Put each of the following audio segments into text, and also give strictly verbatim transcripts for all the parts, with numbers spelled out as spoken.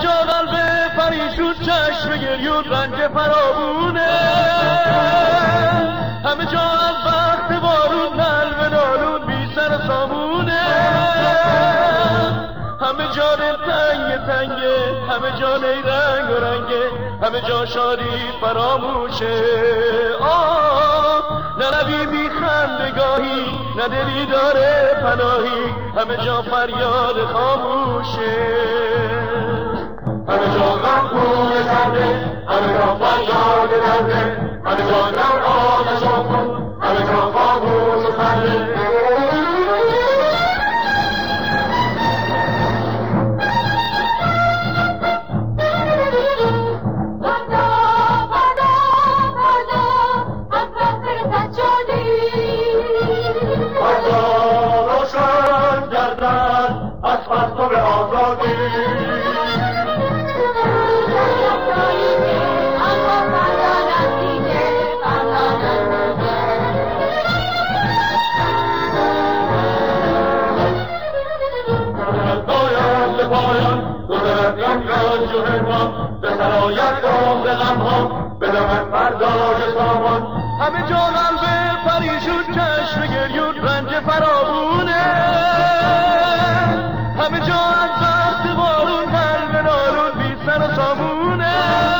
جا قلب پریشون چشم گریون رنج فراوونه، همه جا از وقت بارون قلب نالون بی سر سامونه، همه جا دل تنگ تنگه، همه جا نی رنگ و رنگه، همه جا شادی فراموشه. آه نه لبی بی خندگاهی، نه دلی داره پناهی، همه جا فریاد خاموشه. همه جا غم خون سرده، همه جا فریاد درده، همه جا در آتش و خون، همه جا خاموش و خنده. همه جا قلب پریشون چشم گریون رنج فراوونه، همه جا از وقت بارون قلب نالون بی سر و سامونه،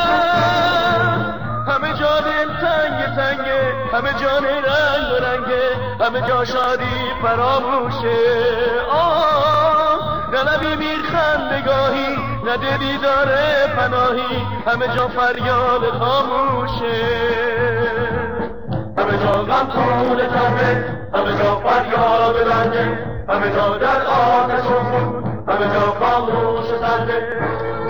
همه جا دل تنگ تنگه، همه جا رنگ و رنگه، همه جا شادی فراموشه. آه نه لبی میر خندگاهی، نه دلی داره پناهی، همه جا فریاد خاموشه. همه جا غم خون تنه، همه جا فریاد رنجه، همه جا در آتش و خون، همه جا خاموش و سرده.